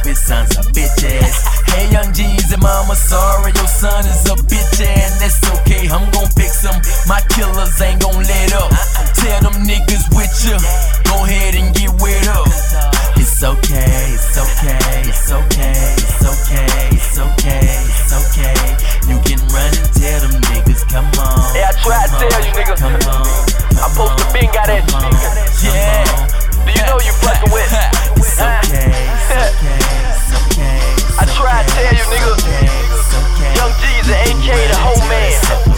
his son's a bitch ass. Hey, young G's and mama, sorry, your son is a bitch ass. That's okay, I'm gon' fix him. My killers ain't gon' let up. Tell them niggas with ya, go ahead and get wet up. It's okay, it's okay, it's okay, it's okay, it's okay, it's okay. You can run and tell them niggas, come on. Hey, I tried to tell you niggas, come on. I'm supposed to been got that shit. Yeah. Do you know you fucking with? It's okay, it's okay, it's okay. I tried to tell you niggas, Young G's and AK the whole man.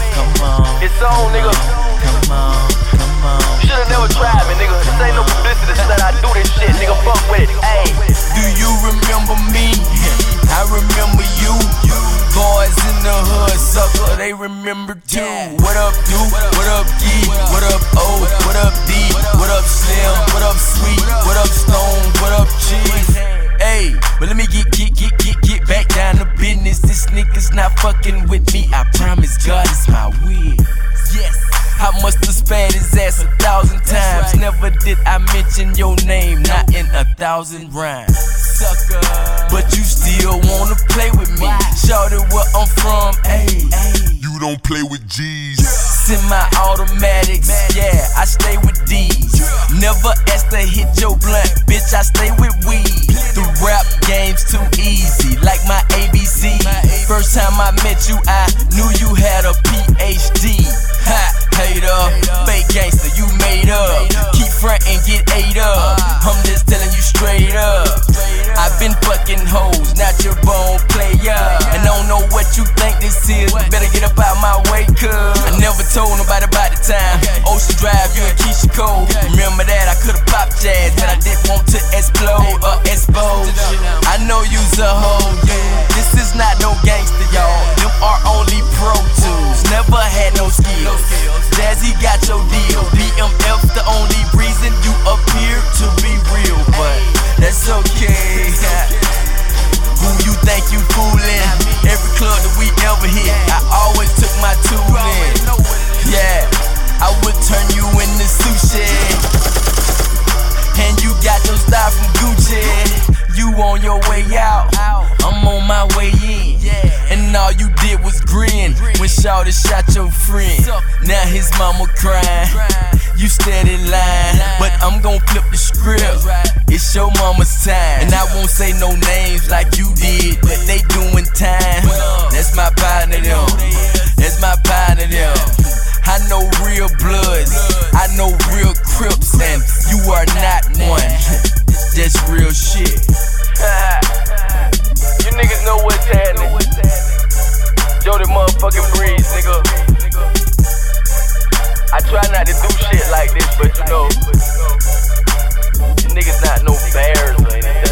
It's on, nigga. Come on. Should've never tried me, nigga. This ain't no publicity stunt. I do this shit, nigga. Fuck with it. Ayy. Do you remember me? I remember you. Boys in the hood, sucker, they remember too. What up, dude? What up, Gee? What up, O? What up, D? What up, Slim? What up, Sweet? What up, Stone? What up, Cheese? Hey, but let me get back down to business. This nigga's not fucking with me. I promise God is my will. Yes, I must have spared his ass 1,000 times. Never did I mention your name, not in 1,000 rhymes. Sucker, but you still wanna play with me. Shorty where I'm from, ayy. You don't play with G's. Semi-automatics, yeah, I stay with D's. Never asked to hit your blunt, bitch, I stay with weed. The rap game's too easy, like my ABC. First time I met you, I knew you had a PhD. Ha, hater, fake gangster, you made up. Keep front and get ate up. I'm just telling you straight up. I've been fucking hoes, not your bone player. And I don't know what you think this is, but better get up out my way, cuz I never told nobody about the time. Ocean Drive, you and Keisha Cole. Remember that, I could've popped jazz, but I didn't want to explode or expose. I know you's a hoe, yeah. This is not no gangster, y'all. Them are only pro tools, never had no skills. Jazzy got your deal, BMF's the only reason you appear to be real, but that's okay. Who you think you foolin'? Every club that we ever hit, I always took my tool in. Yeah, I would turn you into sushi. And you got your style from Gucci. You on your way out, I'm on my way in. And all you did was grin when Shawty shot your friend. Now his mama crying, you steady lying, but I'm gon' flip the script. It's your mama's time, and I won't say no names like you did, but they doing time. That's my partner them, that's my partner them. I know real bloods, I know real Crips, and you are not one. That's real shit. You niggas know what's happening. Jody motherfucking Breeze, nigga. I try not to do shit like this, but you know, you niggas not no bears or anything.